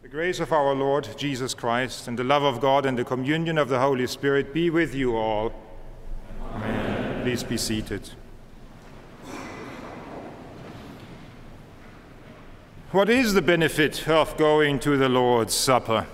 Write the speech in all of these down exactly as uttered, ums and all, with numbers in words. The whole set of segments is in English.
The grace of our Lord Jesus Christ and the love of God and the communion of the Holy Spirit be with you all. Amen. Please be seated. What is the benefit of going to the Lord's Supper?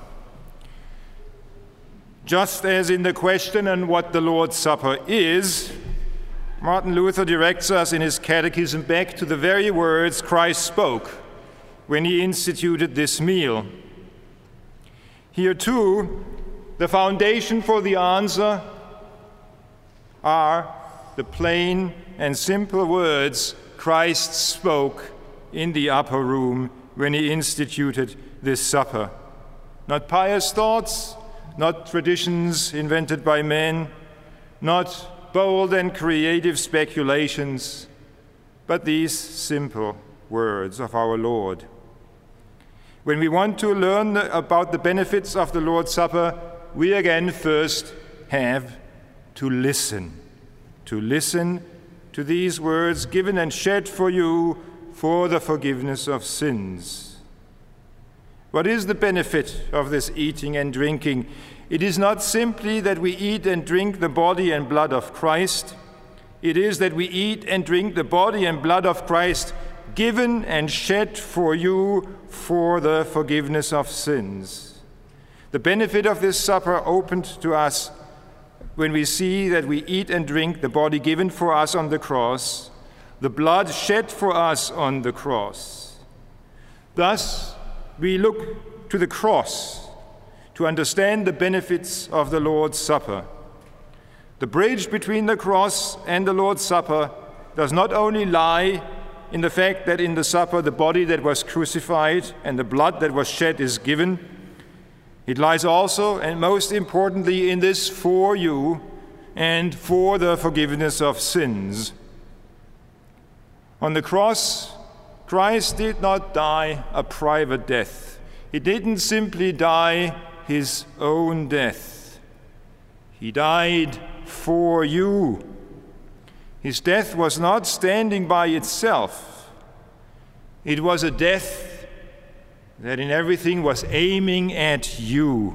Just as in the question on what the Lord's Supper is, Martin Luther directs us in his catechism back to the very words Christ spoke when he instituted this meal. Here too, the foundation for the answer are the plain and simple words Christ spoke in the upper room when he instituted this supper. Not pious thoughts, not traditions invented by men, not bold and creative speculations, but these simple words of our Lord. When we want to learn about the benefits of the Lord's Supper, we again first have to listen, to listen to these words given and shed for you for the forgiveness of sins. What is the benefit of this eating and drinking? It is not simply that we eat and drink the body and blood of Christ. It is that we eat and drink the body and blood of Christ given and shed for you for the forgiveness of sins. The benefit of this supper opened to us when we see that we eat and drink the body given for us on the cross, the blood shed for us on the cross. Thus, we look to the cross to understand the benefits of the Lord's Supper. The bridge between the cross and the Lord's Supper does not only lie in the fact that in the supper the body that was crucified and the blood that was shed is given. It lies also, and most importantly, in this for you and for the forgiveness of sins. On the cross, Christ did not die a private death. He didn't simply die his own death. He died for you. His death was not standing by itself. It was a death that in everything was aiming at you.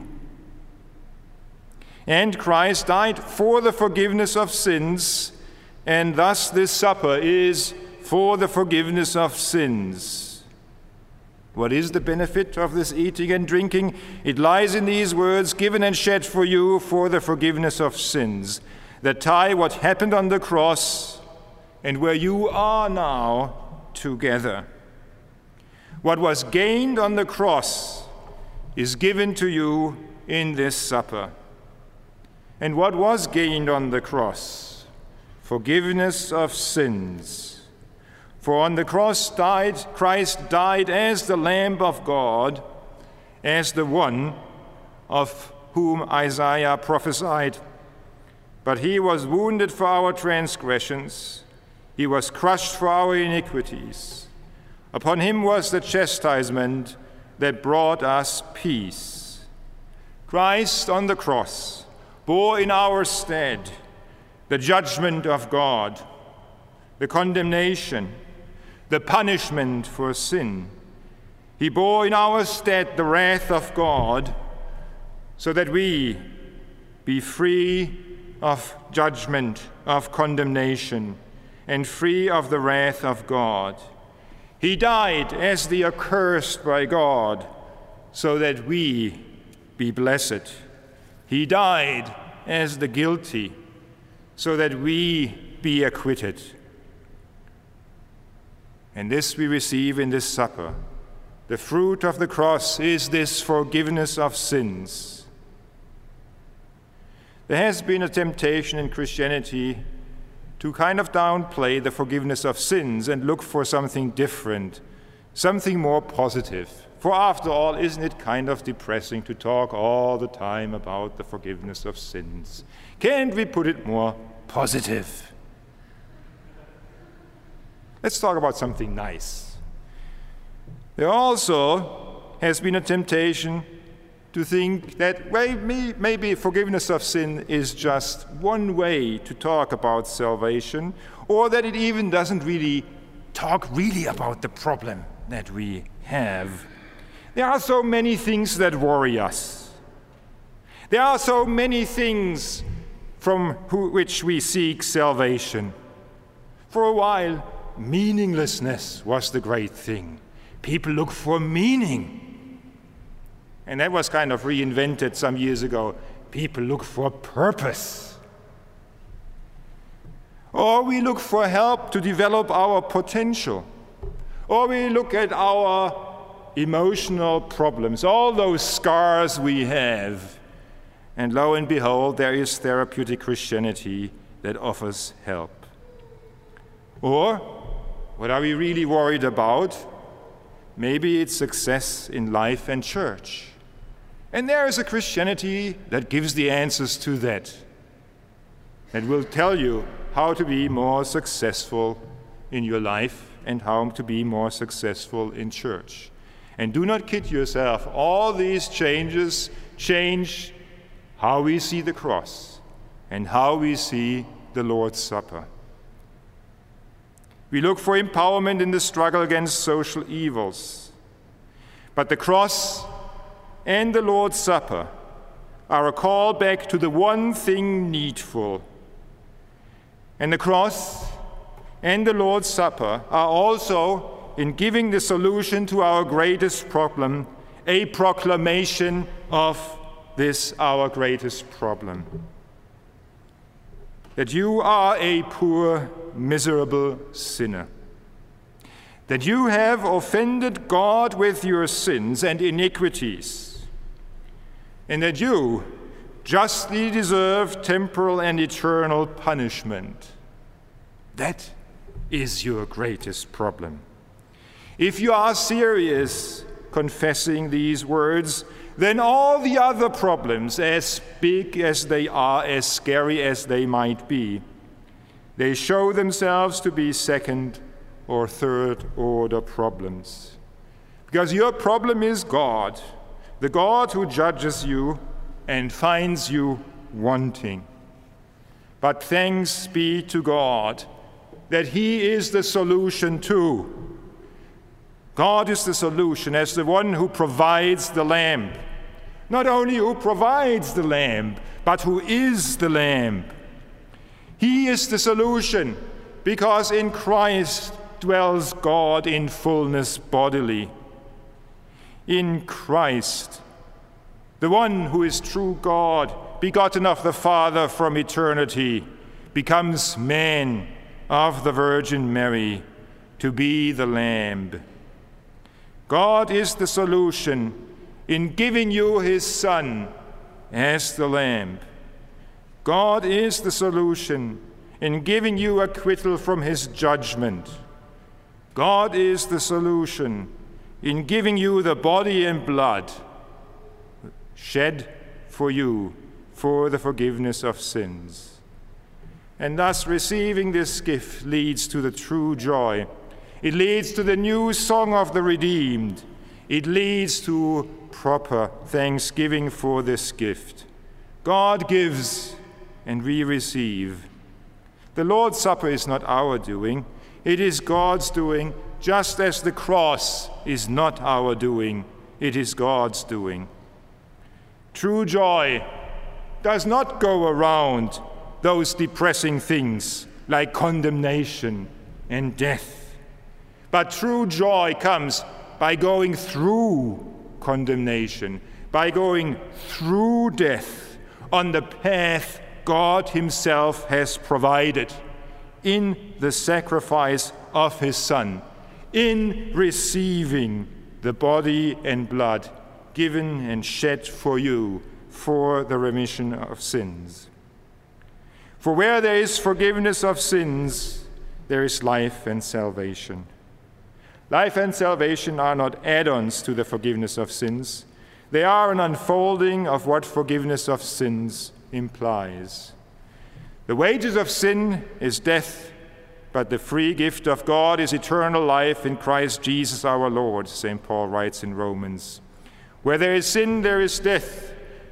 And Christ died for the forgiveness of sins, and thus this supper is for the forgiveness of sins. What is the benefit of this eating and drinking? It lies in these words, given and shed for you for the forgiveness of sins, that tie what happened on the cross and where you are now together. What was gained on the cross is given to you in this supper. And what was gained on the cross? Forgiveness of sins. For on the cross died, Christ died as the Lamb of God, as the one of whom Isaiah prophesied. But he was wounded for our transgressions, he was crushed for our iniquities. Upon him was the chastisement that brought us peace. Christ on the cross bore in our stead the judgment of God, the condemnation, the punishment for sin. He bore in our stead the wrath of God, so that we be free of judgment, of condemnation, and free of the wrath of God. He died as the accursed by God, so that we be blessed. He died as the guilty, so that we be acquitted. And this we receive in this supper. The fruit of the cross is this forgiveness of sins. There has been a temptation in Christianity to kind of downplay the forgiveness of sins and look for something different, something more positive. For after all, isn't it kind of depressing to talk all the time about the forgiveness of sins? Can't we put it more positive? Let's talk about something nice. There also has been a temptation to think that maybe, maybe forgiveness of sin is just one way to talk about salvation, or that it even doesn't really talk really about the problem that we have. There are so many things that worry us. There are so many things from which we seek salvation. For a while, meaninglessness was the great thing. People look for meaning. And that was kind of reinvented some years ago. People look for purpose. Or we look for help to develop our potential. Or we look at our emotional problems, all those scars we have. And lo and behold, there is therapeutic Christianity that offers help. Or, what are we really worried about? Maybe it's success in life and church. And there is a Christianity that gives the answers to that. That will tell you how to be more successful in your life and how to be more successful in church. And do not kid yourself, all these changes change how we see the cross and how we see the Lord's Supper. We look for empowerment in the struggle against social evils. But the cross and the Lord's Supper are a call back to the one thing needful. And the cross and the Lord's Supper are also, in giving the solution to our greatest problem, a proclamation of this our greatest problem. That you are a poor, miserable sinner. That you have offended God with your sins and iniquities. And that you justly deserve temporal and eternal punishment. That is your greatest problem. If you are serious confessing these words, then all the other problems, as big as they are, as scary as they might be, they show themselves to be second or third order problems. Because your problem is God, the God who judges you and finds you wanting. But thanks be to God that He is the solution too. God is the solution as the one who provides the lamp. Not only who provides the lamp, but who is the lamp. He is the solution because in Christ dwells God in fullness bodily. In Christ, the one who is true God, begotten of the Father from eternity, becomes man of the Virgin Mary to be the Lamb. God is the solution in giving you His Son as the Lamb. God is the solution in giving you acquittal from His judgment. God is the solution in giving you the body and blood shed for you for the forgiveness of sins. And thus receiving this gift leads to the true joy. It leads to the new song of the redeemed. It leads to proper thanksgiving for this gift. God gives and we receive. The Lord's Supper is not our doing. It is God's doing, just as the cross is not our doing. It is God's doing. True joy does not go around those depressing things like condemnation and death. But true joy comes by going through condemnation, by going through death on the path God Himself has provided in the sacrifice of His Son, in receiving the body and blood given and shed for you for the remission of sins. For where there is forgiveness of sins, there is life and salvation. Life and salvation are not add-ons to the forgiveness of sins. They are an unfolding of what forgiveness of sins implies. The wages of sin is death, but the free gift of God is eternal life in Christ Jesus our Lord, Saint Paul writes in Romans. Where there is sin, there is death.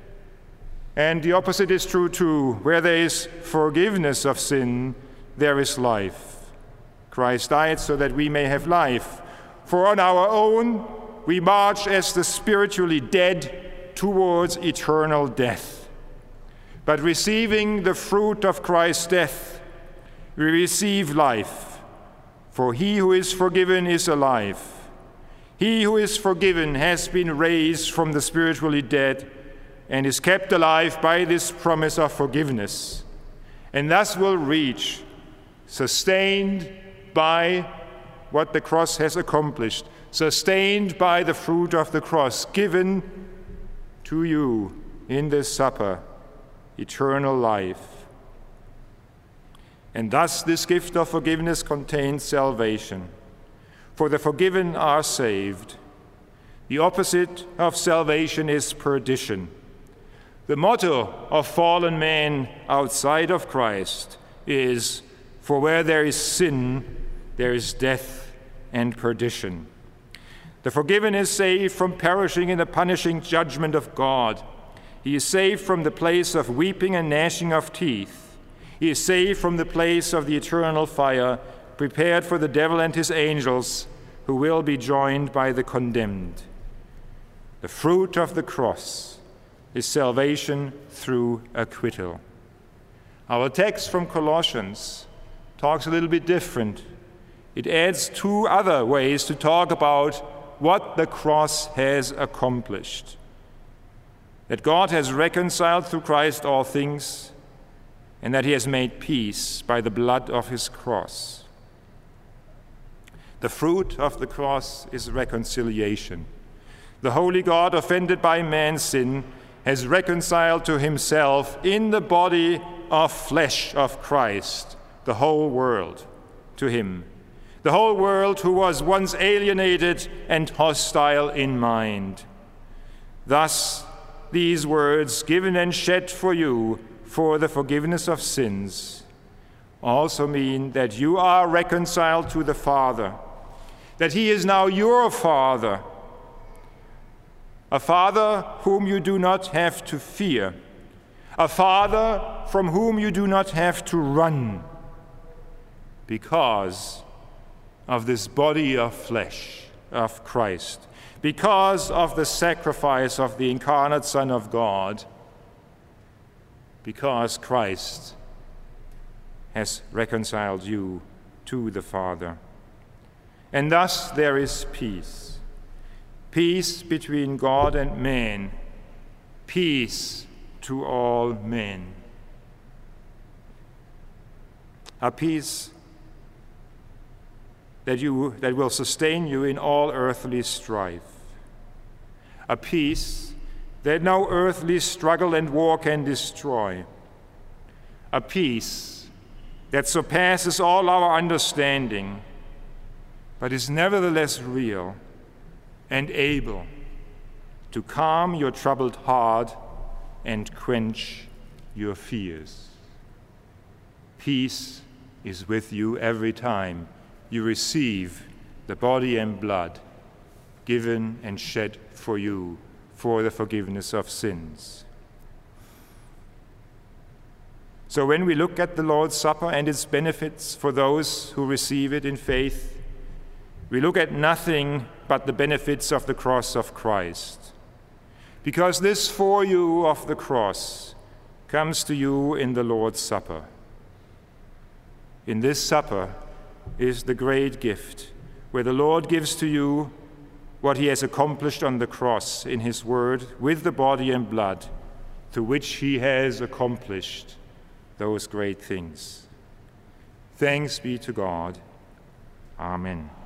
And the opposite is true too. Where there is forgiveness of sin, there is life. Christ died so that we may have life. For on our own, we march as the spiritually dead towards eternal death. But receiving the fruit of Christ's death, we receive life. For he who is forgiven is alive. He who is forgiven has been raised from the spiritually dead and is kept alive by this promise of forgiveness, and thus will reach, sustained by what the cross has accomplished, sustained by the fruit of the cross, given to you in this supper, eternal life. And thus this gift of forgiveness contains salvation. For the forgiven are saved. The opposite of salvation is perdition. The motto of fallen man outside of Christ is, for where there is sin, there is death and perdition. The forgiven is saved from perishing in the punishing judgment of God. He is saved from the place of weeping and gnashing of teeth. He is saved from the place of the eternal fire, prepared for the devil and his angels, who will be joined by the condemned. The fruit of the cross is salvation through acquittal. Our text from Colossians talks a little bit different. It adds two other ways to talk about what the cross has accomplished. That God has reconciled through Christ all things, and that he has made peace by the blood of his cross. The fruit of the cross is reconciliation. The holy God, offended by man's sin, has reconciled to himself in the body of flesh of Christ the whole world to him. The whole world who was once alienated and hostile in mind. Thus, these words, given and shed for you for the forgiveness of sins, also mean that you are reconciled to the Father, that he is now your Father, a Father whom you do not have to fear, a Father from whom you do not have to run, because of this body of flesh of Christ, because of the sacrifice of the incarnate Son of God, because Christ has reconciled you to the Father. And thus there is peace. Peace between God and man. Peace to all men. A peace that, you, that will sustain you in all earthly strife. A peace that no earthly struggle and war can destroy. A peace that surpasses all our understanding, but is nevertheless real and able to calm your troubled heart and quench your fears. Peace is with you every time you receive the body and blood given and shed for you for the forgiveness of sins. So when we look at the Lord's Supper and its benefits for those who receive it in faith, we look at nothing but the benefits of the cross of Christ. Because this for you of the cross comes to you in the Lord's Supper. In this supper is the great gift, where the Lord gives to you what he has accomplished on the cross in his word with the body and blood, through which he has accomplished those great things. Thanks be to God. Amen.